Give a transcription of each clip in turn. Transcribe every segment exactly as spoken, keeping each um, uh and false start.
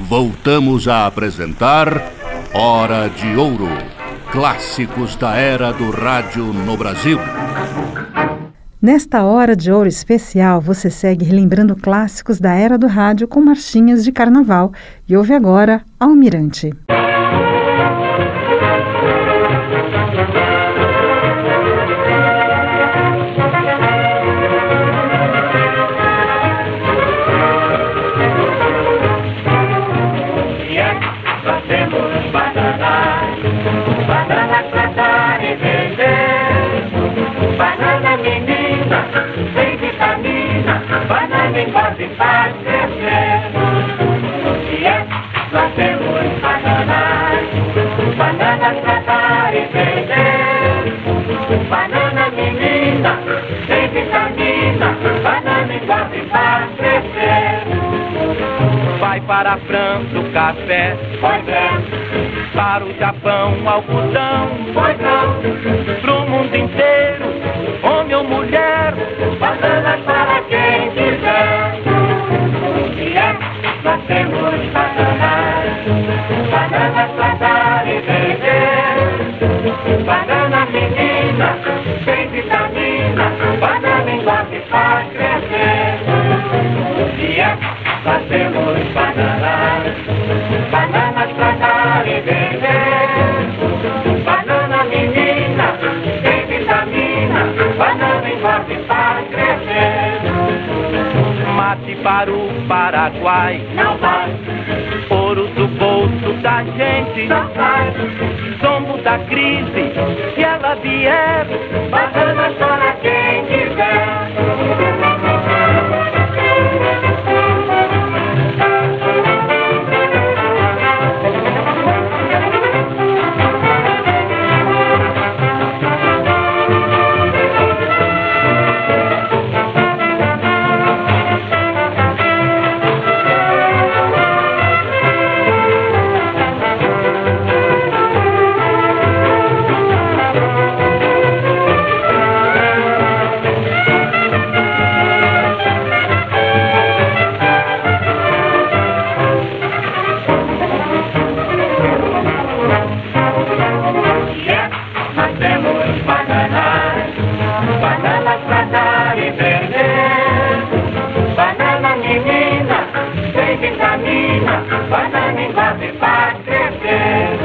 voltamos a apresentar Hora de Ouro, clássicos da era do rádio no Brasil. Nesta Hora de Ouro especial, você segue relembrando clássicos da era do rádio com marchinhas de carnaval. E ouve agora Almirante. Pode crescer. E é, nós temos bananas, bananas pra dar e vender. Banana menina, tem vitamina, banana engorda e faz crescer. Vai para a França o café, Pois é, para o Japão o algodão, pois não, pro mundo inteiro, homem ou mulher, bananas para quem quiser. E é, nós temos bananas, bananas pra dar e vender. Banana menina, tem vitamina, banana engorda e faz crescer. E é, nós temos bananas, bananas pra dar e vender. Banana menina, tem vitamina, banana engorda e faz crescer. mate para o Paraguai, Não vai, ouro do bolso da gente, não vai, sombo da crise, se ela vier, bananas para quem quiser. Banana engorda e faz crescer.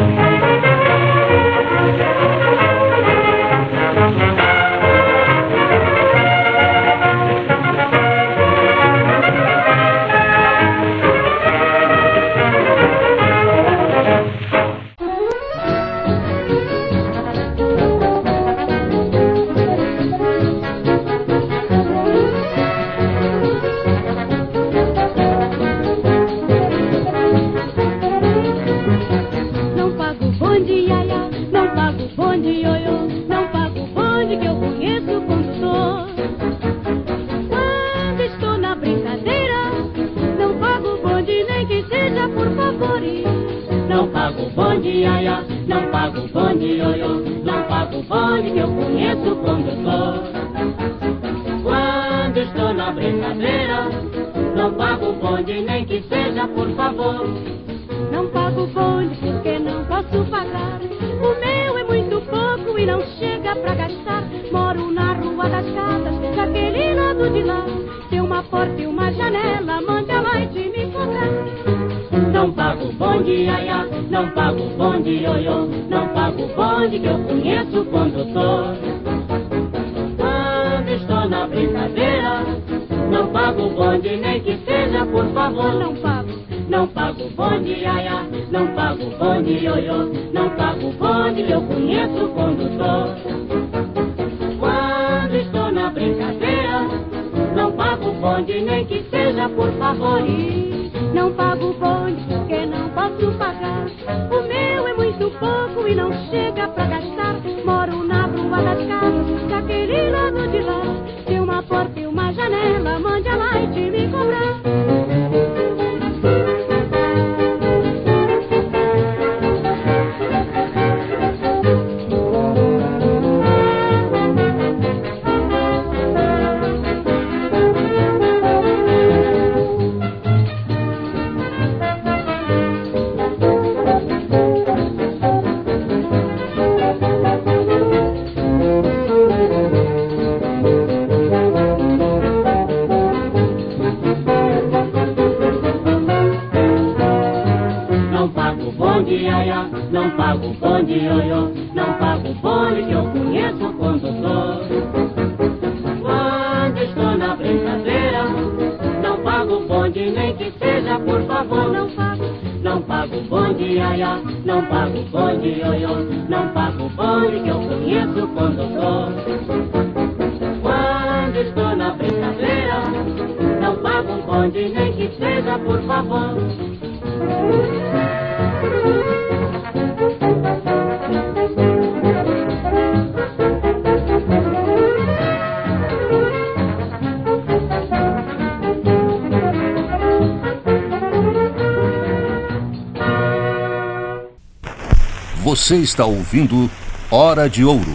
Não pago o bonde, ai, ai, não pago o bonde, ioiô, não pago o bonde que eu conheço o condutor. Quando estou na brincadeira, não pago o bonde nem que seja por favor. Não pago o bonde porque não posso pagar. O meu é muito pouco e não chega pra gastar. Moro na Rua das Casas, daquele lado de lá. Tem uma porta e uma janela, mande a Maite me cobrar. Não pago o bonde, ai, ai, não pago o bonde, ioiô, não pago o bonde que eu conheço o condutor. Quando estou na brincadeira, não pago o bonde nem que seja por favor. Não pago, não pago o bonde, ai, ai, não pago o bonde, ioiô, não pago o bonde que eu conheço o condutor. Quando estou na brincadeira, não pago o bonde nem que seja por favor. Não pago o bonde porque não posso pagar. O meu é muito pouco e não chega pra gastar. Moro na Rua das Casas, daquele lado de lá. Tem uma porta e uma janela, mande a Maite me cobrar. não pago o bonde, ioiô, não pago o bonde que eu conheço o condutor. Quando estou na brincadeira, não pago o bonde, nem que seja por favor. Não pago, não pago o bonde, aiá, não pago o bonde, ioiô, não pago o bonde que eu conheço o condutor. Quando estou na brincadeira, não pago o bonde, nem que seja por favor. Você está ouvindo Hora de Ouro.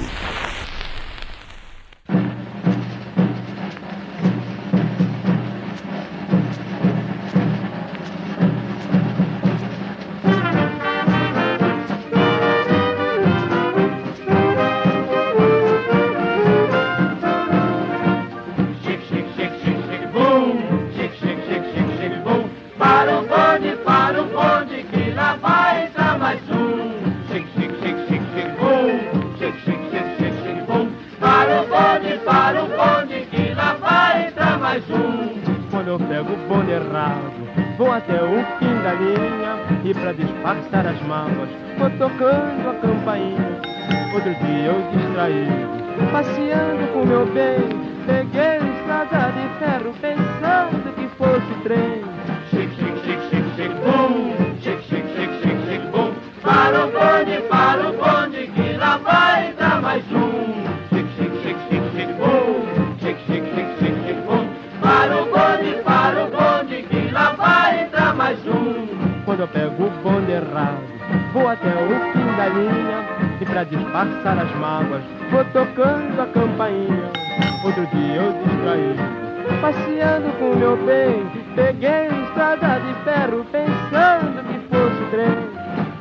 Disfarçar as mágoas, vou tocando a campainha. Outro dia eu distraído, passeando com meu bem, peguei estrada de ferro pensando que fosse trem. Chic, chic, chic, chic, chic, bum, chic, chic, chic, chic, chic, bum. Para o bonde, para o bonde, que lá vai entrar mais um. Chic, chic, chic, chic, chic, bum, chic, chic, chic, chic, chic, bum. Para o bonde, para o bonde, que lá vai entrar mais um. Quando eu pego o bonde errado, vou até o fim da linha, e pra disfarçar as mágoas, vou tocando a campainha. Outro dia eu distraído, passeando com meu bem, peguei estrada de ferro pensando que fosse trem.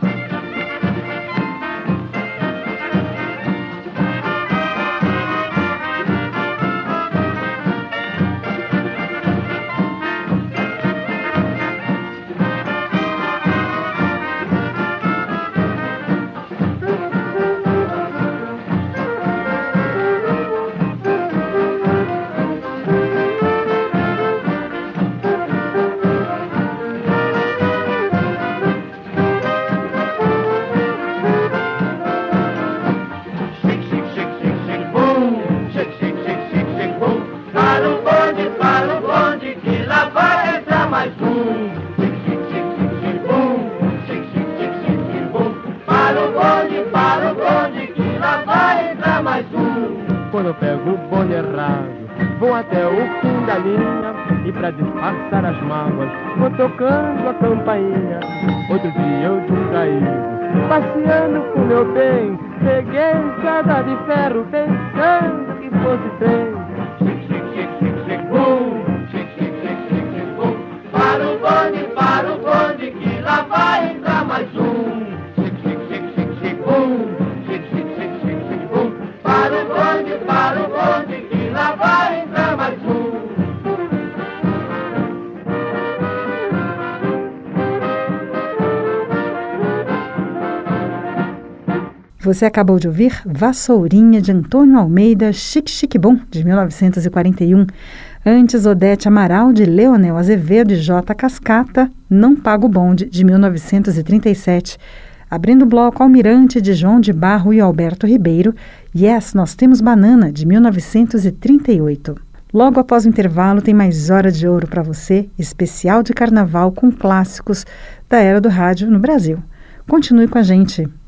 Quando eu pego o bonde errado, vou até o fim da linha, e pra disfarçar as mágoas, vou tocando a campainha. Outro dia eu distraído, passeando com meu bem, peguei estrada de ferro pensando que fosse trem. Chic, chic, chic, chic, chic, bum, chic, chic, chic, chic, chic, bum. Para o bonde, para o bonde, que lá vai entrar mais um. Chic, chic, chic, chic, chic, bum, chic, chic, chic, chic, chic, bum. Para o bonde, para o bonde, que lá vai entrar mais um. Você acabou de ouvir Vassourinha, de Antônio Almeida, Chic Chic Bom, de mil novecentos e quarenta e um. Antes, Odete Amaral, de Leonel Azevedo e J. Cascata, Não Pago o Bonde, de mil novecentos e trinta e sete. Abrindo o bloco, Almirante, de João de Barro e Alberto Ribeiro, Yes, Nós Temos Banana, de mil novecentos e trinta e oito. Logo após o intervalo, tem mais Hora de Ouro para você, especial de carnaval com clássicos da era do rádio no Brasil. Continue com a gente.